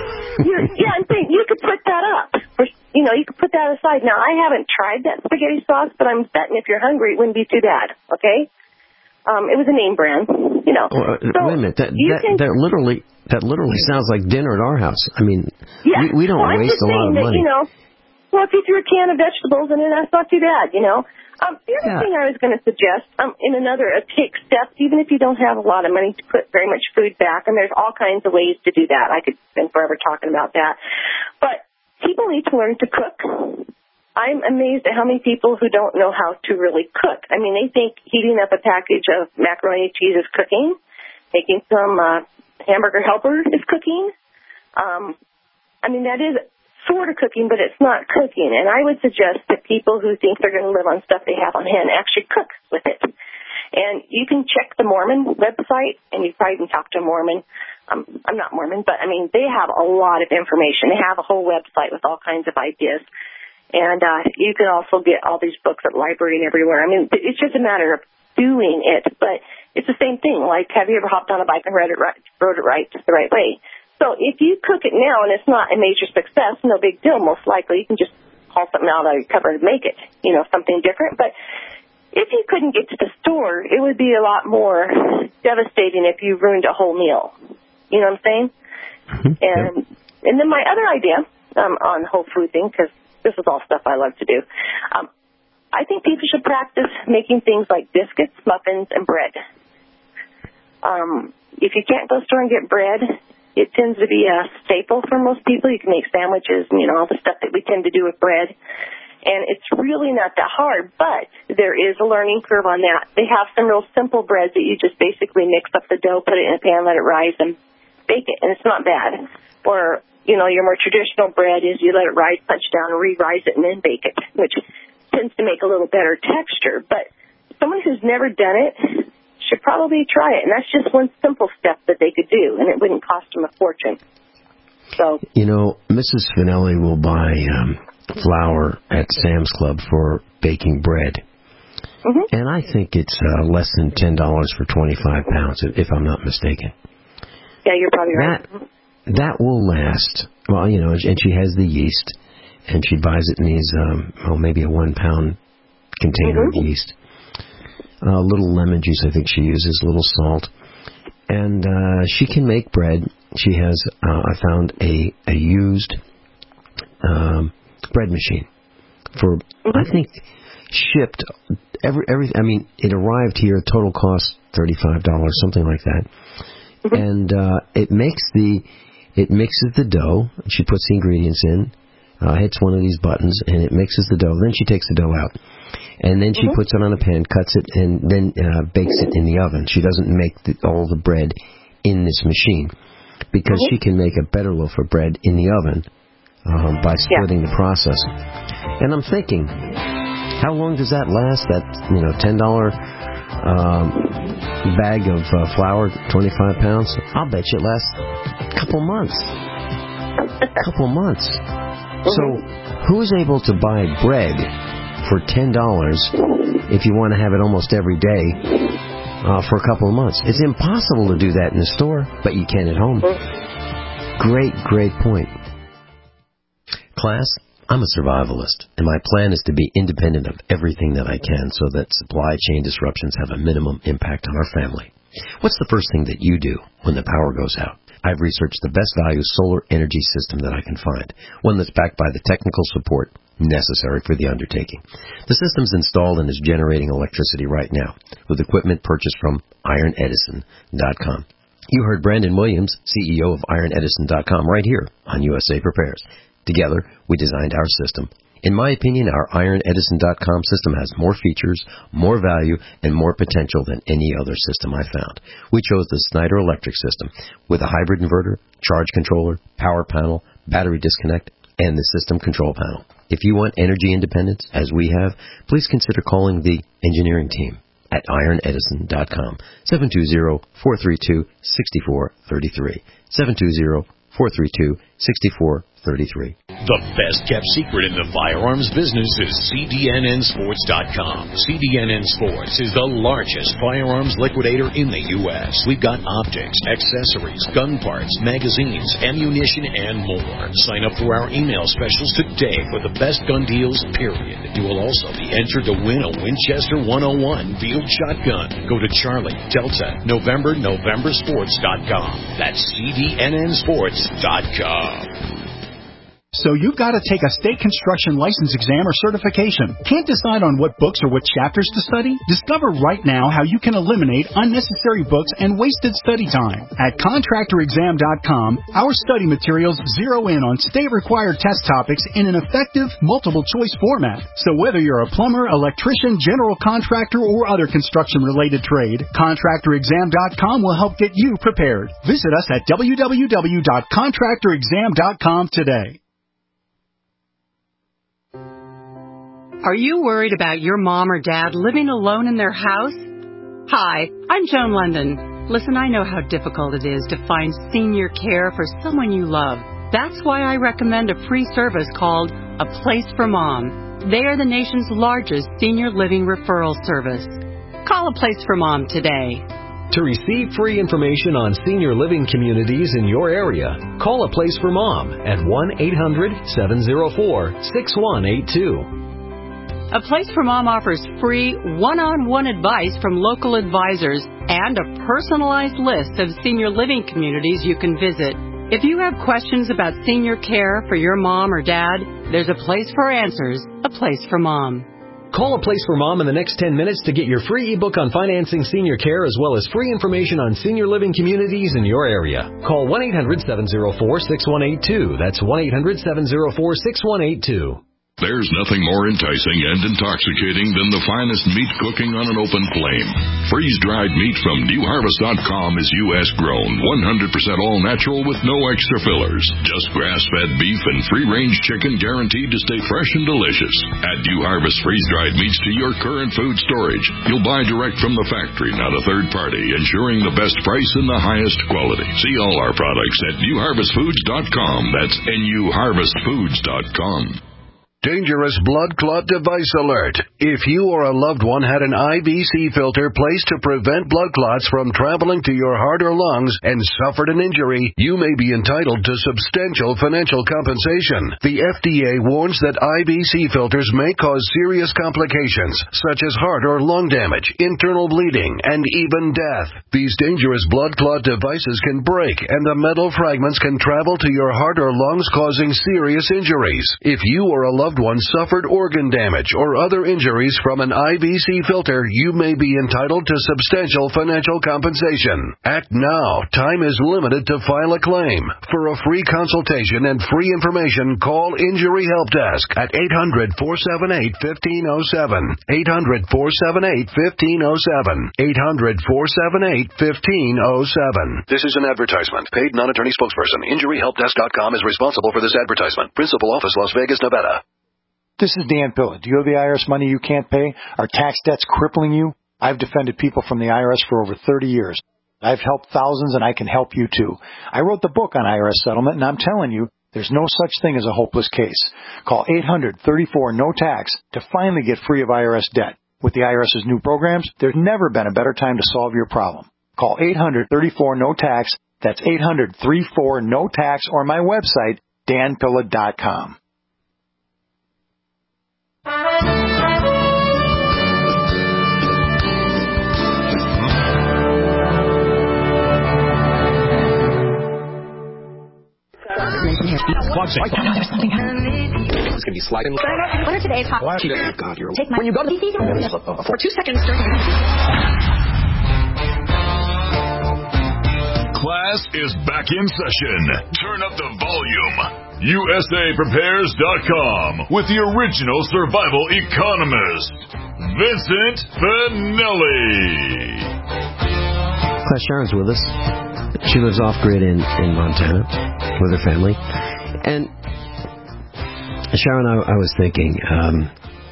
Yeah, I'm saying you could put that up. For, you know, you could put that aside. Now, I haven't tried that spaghetti sauce, but I'm betting if you're hungry, it wouldn't be too bad, okay? Um, it was a name brand, you know. Well, uh, so wait a minute. That, that, can, that literally that literally sounds like dinner at our house. I mean, yeah. we, we don't well, waste a lot of that, money. You know, well, if you threw a can of vegetables in it, that's not too bad, you know. Um, the other yeah. thing I was going to suggest, um, in another, uh, take steps, even if you don't have a lot of money to put very much food back, and there's all kinds of ways to do that. I could spend forever talking about that. But people need to learn to cook. I'm amazed at how many people who don't know how to really cook. I mean, they think heating up a package of macaroni and cheese is cooking, making some uh, hamburger helper is cooking. Um, I mean, that is sort of cooking, but it's not cooking. And I would suggest that people who think they're going to live on stuff they have on hand actually cook with it. And you can check the Mormon website, and you probably can talk to a Mormon. Um, I'm not Mormon, but, I mean, they have a lot of information. They have a whole website with all kinds of ideas. And uh, you can also get all these books at the library and everywhere. I mean, it's just a matter of doing it. But it's the same thing. Like, have you ever hopped on a bike and rode it right, rode it right the right way? So if you cook it now and it's not a major success, no big deal. Most likely you can just haul something out of your cupboard and make it, you know, something different. But if you couldn't get to the store, it would be a lot more devastating if you ruined a whole meal. You know what I'm saying? Mm-hmm. And and then my other idea um, on the whole food thing, because this is all stuff I love to do. Um, I think people should practice making things like biscuits, muffins, and bread. Um, if you can't go to the store and get bread, it tends to be a staple for most people. You can make sandwiches and, you know, all the stuff that we tend to do with bread. And it's really not that hard, but there is a learning curve on that. They have some real simple breads that you just basically mix up the dough, put it in a pan, let it rise, and bake it, and it's not bad. Or, you know, your more traditional bread is you let it rise, punch down, and re-rise it, and then bake it, which tends to make a little better texture. But someone who's never done it should probably try it, and that's just one simple step that they could do, and it wouldn't cost them a fortune. So, you know, Missus Finelli will buy um, flour at Sam's Club for baking bread. Mm-hmm. And I think it's uh, less than ten dollars for twenty-five pounds, if I'm not mistaken. Yeah, you're probably right. That, that will last. Well, you know, and she has the yeast, and she buys it in these, um, oh, maybe a one-pound container mm-hmm. of yeast. A uh, little lemon juice, I think she uses, a little salt. And uh, she can make bread. She has, uh, I found, a, a used um, bread machine for, mm-hmm. I think, shipped, every, every, I mean, it arrived here, total cost thirty-five dollars, something like that. Mm-hmm. And uh, it makes the, it mixes the dough. She puts the ingredients in, uh, hits one of these buttons, and it mixes the dough. Then she takes the dough out. And then she mm-hmm. puts it on a pan, cuts it, and then uh, bakes it in the oven. She doesn't make the, all the bread in this machine because mm-hmm. she can make a better loaf of bread in the oven um, by splitting yeah. the process. And I'm thinking, how long does that last? That, you know, ten dollars um, bag of uh, flour, twenty-five pounds? I'll bet you it lasts a couple months. A couple months. Mm-hmm. So who's able to buy bread for ten dollars if you want to have it almost every day uh, for a couple of months? It's impossible to do that in the store, but you can at home. Great, great point. Class, I'm a survivalist, and my plan is to be independent of everything that I can so that supply chain disruptions have a minimum impact on our family. What's the first thing that you do when the power goes out? I've researched the best value solar energy system that I can find, one that's backed by the technical support necessary for the undertaking. The system's installed and is generating electricity right now with equipment purchased from iron edison dot com. You heard Brandon Williams, C E O of iron edison dot com, right here on U S A Prepares. Together, we designed our system. In my opinion, our iron edison dot com system has more features, more value, and more potential than any other system I found. We chose the Snyder Electric system with a hybrid inverter, charge controller, power panel, battery disconnect, and the system control panel. If you want energy independence, as we have, please consider calling the engineering team at iron edison dot com, seven two zero, four three two, six four three three, seven two zero, four three two, six four three three. The best-kept secret in the firearms business is C D N N Sports dot com. C D N N Sports is the largest firearms liquidator in the U S We've got optics, accessories, gun parts, magazines, ammunition, and more. Sign up for our email specials today for the best gun deals, period. You will also be entered to win a Winchester one oh one field shotgun. Go to Charlie, Delta, November, November Sports dot com. That's C D N N Sports dot com. So you've got to take a state construction license exam or certification. Can't decide on what books or what chapters to study? Discover right now how you can eliminate unnecessary books and wasted study time. At contractor exam dot com, our study materials zero in on state-required test topics in an effective, multiple-choice format. So whether you're a plumber, electrician, general contractor, or other construction-related trade, contractor exam dot com will help get you prepared. Visit us at w w w dot contractor exam dot com today. Are you worried about your mom or dad living alone in their house? Hi, I'm Joan London. Listen, I know how difficult it is to find senior care for someone you love. That's why I recommend a free service called A Place for Mom. They are the nation's largest senior living referral service. Call A Place for Mom today. To receive free information on senior living communities in your area, call A Place for Mom at one eight hundred, seven oh four, six one eight two. A Place for Mom offers free one-on-one advice from local advisors and a personalized list of senior living communities you can visit. If you have questions about senior care for your mom or dad, there's a place for answers, A Place for Mom. Call A Place for Mom in the next ten minutes to get your free ebook on financing senior care as well as free information on senior living communities in your area. Call one eight hundred, seven oh four, six one eight two. That's one eight hundred, seven oh four, six one eight two. There's nothing more enticing and intoxicating than the finest meat cooking on an open flame. Freeze-dried meat from new harvest dot com is U S grown, one hundred percent all-natural with no extra fillers. Just grass-fed beef and free-range chicken guaranteed to stay fresh and delicious. Add New Harvest freeze-dried meats to your current food storage. You'll buy direct from the factory, not a third party, ensuring the best price and the highest quality. See all our products at new harvest foods dot com. That's N U harvest foods dot com. Dangerous blood clot device alert. If you or a loved one had an I V C filter placed to prevent blood clots from traveling to your heart or lungs and suffered an injury, you may be entitled to substantial financial compensation. The F D A warns that I V C filters may cause serious complications, such as heart or lung damage, internal bleeding, and even death. These dangerous blood clot devices can break, and the metal fragments can travel to your heart or lungs, causing serious injuries. If you or a loved one suffered organ damage or other injuries from an I V C filter, you may be entitled to substantial financial compensation. Act now. Time is limited to file a claim. For a free consultation and free information, call Injury Help Desk at eight hundred, four seven eight, one five zero seven. eight hundred, four seven eight, one five zero seven. eight hundred, four seven eight, one five zero seven. This is an advertisement. Paid non-attorney spokesperson. Injury help desk dot com is responsible for this advertisement. Principal office, Las Vegas, Nevada. This is Dan Pilla. Do you owe the I R S money you can't pay? Are tax debts crippling you? I've defended people from the I R S for over thirty years. I've helped thousands, and I can help you too. I wrote the book on I R S settlement, and I'm telling you, there's no such thing as a hopeless case. Call eight hundred, thirty-four, no tax to finally get free of I R S debt. With the IRS's new programs, there's never been a better time to solve your problem. Call eight hundred, thirty-four, no tax. That's eight hundred, thirty-four, no tax, or my website, dan pilla dot com. It's going to be sliding. What are today's hot? Oh, God, you're Take my when you go to the for two seconds. Class is back in session. Turn up the volume. U S A prepares dot com with the original survival economist, Vincent Finelli. Class Sharon's with us. She lives off-grid in, in Montana with her family. And Sharon, I, I was thinking um,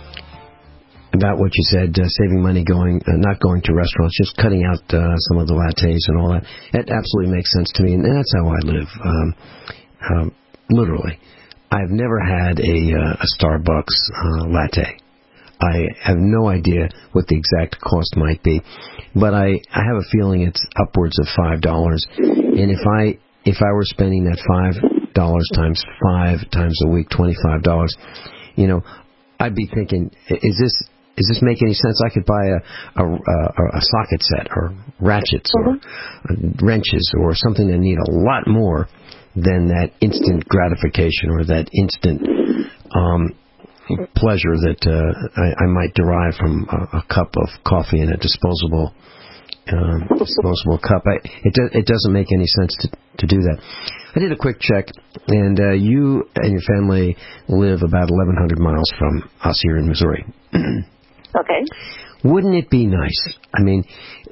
about what you said, uh, saving money, going uh, not going to restaurants, just cutting out uh, some of the lattes and all that. It absolutely makes sense to me, and that's how I live, um, um, literally. I've never had a, uh, a Starbucks uh, latte. I have no idea what the exact cost might be, but I, I have a feeling it's upwards of five dollars. And if I if I were spending that five dollars times five times a week, twenty-five dollars, you know, I'd be thinking, is this does this make any sense? I could buy a a, a, a socket set or ratchets or wrenches or something that need a lot more than that instant gratification or that instant um, pleasure that uh, I, I might derive from a, a cup of coffee in a disposable um, disposable cup. I, it do, it doesn't make any sense to to do that. I did a quick check, and uh, you and your family live about eleven hundred miles from us here in Missouri. Okay. Wouldn't it be nice? I mean,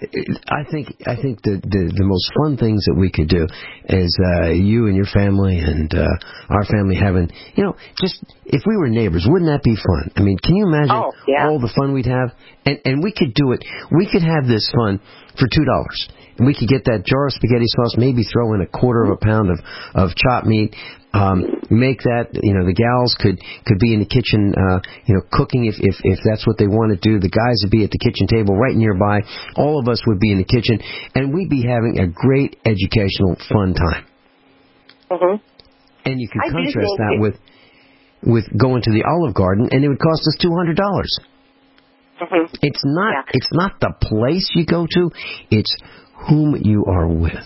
I think I think the, the the most fun things that we could do is uh, you and your family and uh, our family having, you know, just if we were neighbors, wouldn't that be fun? I mean, can you imagine oh, yeah. all the fun we'd have? And and we could do it. We could have this fun for two dollars. And we could get that jar of spaghetti sauce, maybe throw in a quarter of a pound of, of chopped meat, um, make that, you know, the gals could, could be in the kitchen, uh, you know, cooking if, if, if that's what they want to do. The guys would be at the kitchen table right nearby. All of us would be in the kitchen, and we'd be having a great educational, fun time. Mm-hmm. And you could I contrast that with, with going to the Olive Garden, and it would cost us two hundred dollars. Mm-hmm. It's not, yeah. it's not the place you go to, it's whom you are with.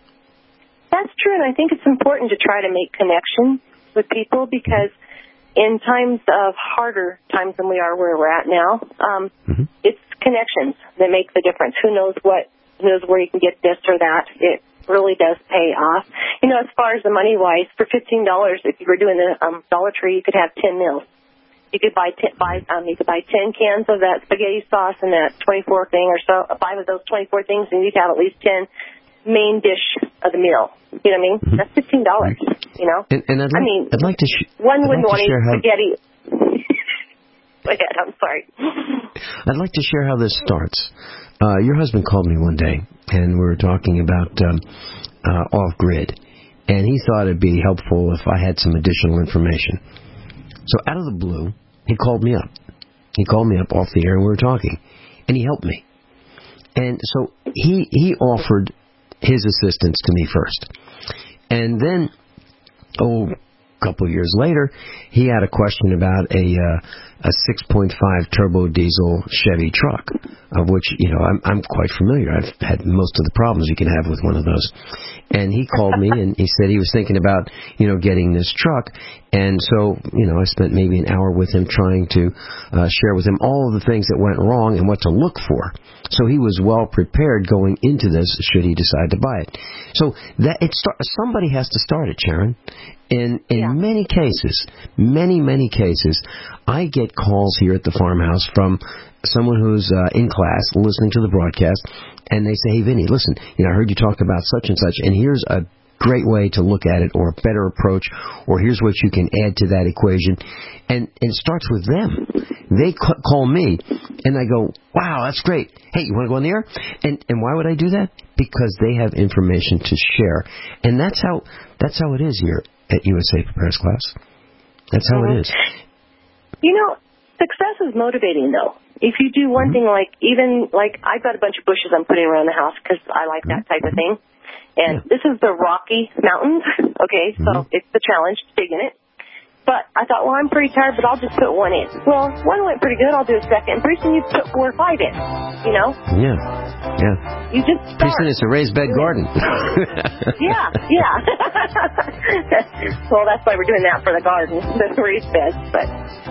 That's true, and I think it's important to try to make connections with people because in times of harder times than we are where we're at now, um, mm-hmm. it's connections that make the difference. Who knows what, who knows where you can get this or that. It really does pay off. You know, as far as the money-wise, for fifteen dollars, if you were doing the um, Dollar Tree, you could have ten meals. you could buy ten, buy um, you could buy ten cans of that spaghetti sauce and that twenty-four thing or so, five of those twenty-four things, and you'd have at least ten main dish of the meal. You know what I mean? Mm-hmm. That's fifteen dollars. You know. And, and I'd like, I mean, I'd like to. Sh- one I'd wouldn't like want to eat how... spaghetti. Go ahead. I'm sorry. I'd like to share how this starts. Uh, your husband called me one day, and we were talking about um, uh, off-grid, and he thought it'd be helpful if I had some additional information. So out of the blue, he called me up. He called me up off the air, and we were talking, and he helped me. And so he he offered his assistance to me first. And then, oh, a couple of years later, he had a question about a uh, a six point five turbo diesel Chevy truck, of which, you know, I'm, I'm quite familiar. I've had most of the problems you can have with one of those. And he called me, and he said he was thinking about, you know, getting this truck. And so, you know, I spent maybe an hour with him trying to uh, share with him all of the things that went wrong and what to look for. So he was well prepared going into this should he decide to buy it. So that it start, somebody has to start it, Sharon. In in yeah. many cases, many, many cases, I get calls here at the farmhouse from someone who's uh, in class listening to the broadcast, and they say, hey, Vinny, listen, you know, I heard you talk about such and such, and here's a great way to look at it, or a better approach, or here's what you can add to that equation. And, and it starts with them. They c- call me, and I go, wow, that's great. Hey, you want to go on the air? And and why would I do that? Because they have information to share. And that's how that's how it is here at U S A Prepares Class. That's how mm-hmm. it is. You know, success is motivating, though. If you do one mm-hmm. thing, like even, like, I've got a bunch of bushes I'm putting around the house because I like mm-hmm. that type of thing. And yeah. this is the Rocky Mountains, okay, so mm-hmm. it's the challenge, digging it. But I thought, well, I'm pretty tired, but I'll just put one in. Well, one went pretty good, I'll do a second. And pretty soon you put four or five in, you know? Yeah, yeah. You just start. Pretty soon it's a raised bed garden. yeah, yeah. Well, that's why we're doing that for the garden, the raised beds, but...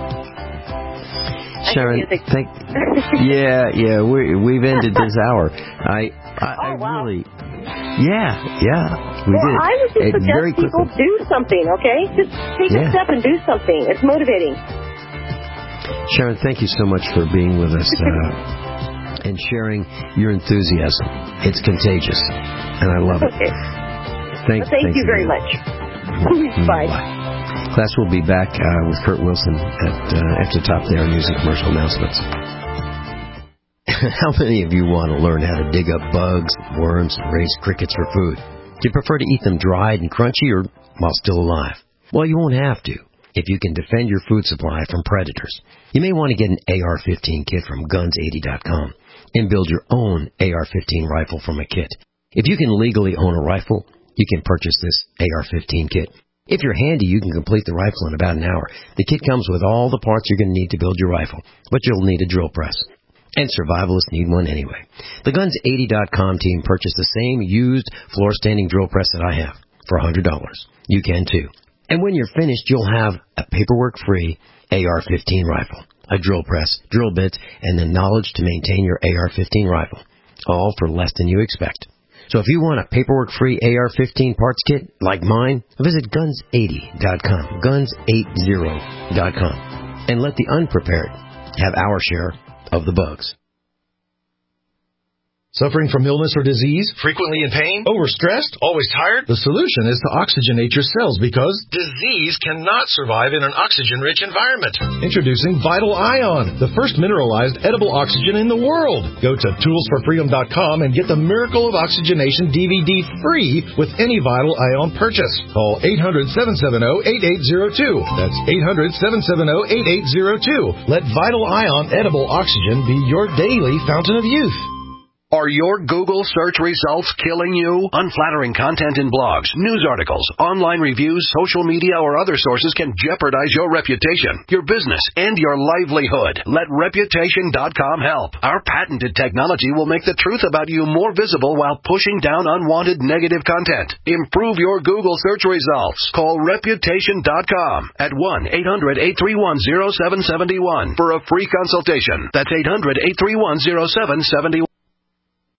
Sharon, thank, yeah, yeah, we, we've ended this hour. I, I, oh, wow. I really, yeah, yeah, we well, did. I would just it suggest very people quickly. do something, okay? Just take yeah. a step and do something. It's motivating. Sharon, thank you so much for being with us uh, and sharing your enthusiasm. It's contagious, and I love it. Okay. Thank, well, thank you very much. Bye. Bye. Class will be back uh, with Kurt Wilson at uh, after the top there news and commercial announcements. How many of you want to learn how to dig up bugs, worms, and raise crickets for food? Do you prefer to eat them dried and crunchy or while still alive? Well, you won't have to if you can defend your food supply from predators. You may want to get an A R fifteen kit from guns eighty dot com and build your own A R fifteen rifle from a kit. If you can legally own a rifle, you can purchase this A R fifteen kit. If you're handy, you can complete the rifle in about an hour. The kit comes with all the parts you're going to need to build your rifle, but you'll need a drill press. And survivalists need one anyway. The guns eighty dot com team purchased the same used floor-standing drill press that I have for one hundred dollars. You can too. And when you're finished, you'll have a paperwork-free A R fifteen rifle, a drill press, drill bits, and the knowledge to maintain your A R fifteen rifle, all for less than you expect. So if you want a paperwork-free A R fifteen parts kit like mine, visit guns eighty dot com, guns eighty dot com, and let the unprepared have our share of the bugs. Suffering from illness or disease? Frequently in pain? Overstressed? Always tired? The solution is to oxygenate your cells because disease cannot survive in an oxygen-rich environment. Introducing Vital Ion, the first mineralized edible oxygen in the world. Go to tools for freedom dot com and get the Miracle of Oxygenation D V D free with any Vital Ion purchase. Call eight hundred, seven seven zero, eight eight zero two. That's eight hundred, seven seven zero, eight eight zero two. Let Vital Ion edible oxygen be your daily fountain of youth. Are your Google search results killing you? Unflattering content in blogs, news articles, online reviews, social media, or other sources can jeopardize your reputation, your business, and your livelihood. Let Reputation dot com help. Our patented technology will make the truth about you more visible while pushing down unwanted negative content. Improve your Google search results. Call Reputation dot com at one eight hundred, eight three one, zero seven seven one for a free consultation. That's eight hundred, eight three one, zero seven seven one.